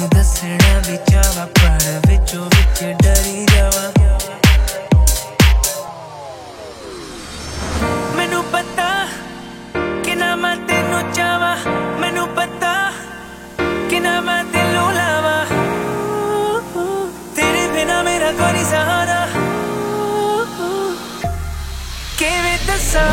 दसना भी चावा पर विचों विच डरी जावा। मैनू पता कि ना मैं तेनू चावा, मैनू पता कि ना मैं दिलों लावा। तेरे बिना मेरा कोई नहीं सहारा, किवें दसां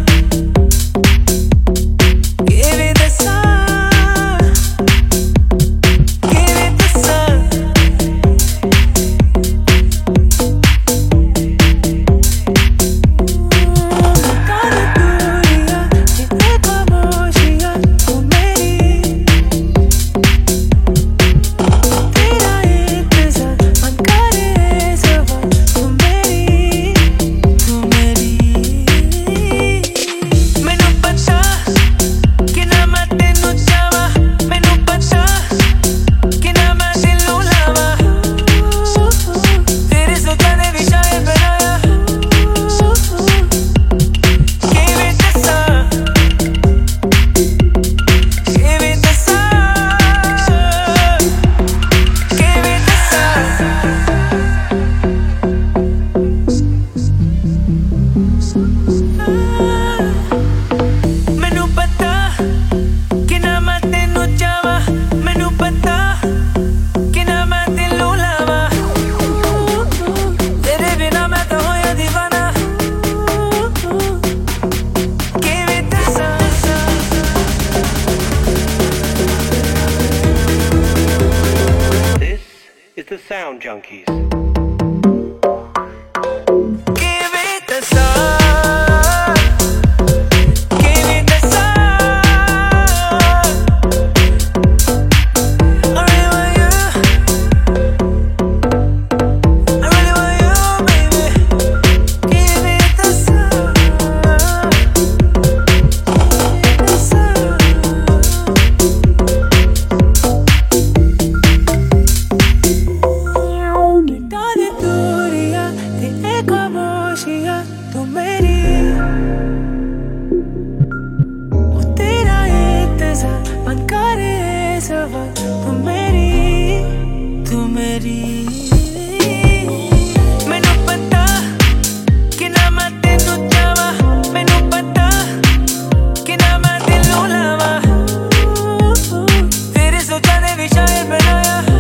The Sound Junkies. तू मेरी तेरा इंतजार मन करे सवाल, तू मेरी मैनू पता कि ना मैं तेनू चावा, मैनू पता कि ना मैं दिलों लावा। तेरे सोचा ने भी शायद बनाया।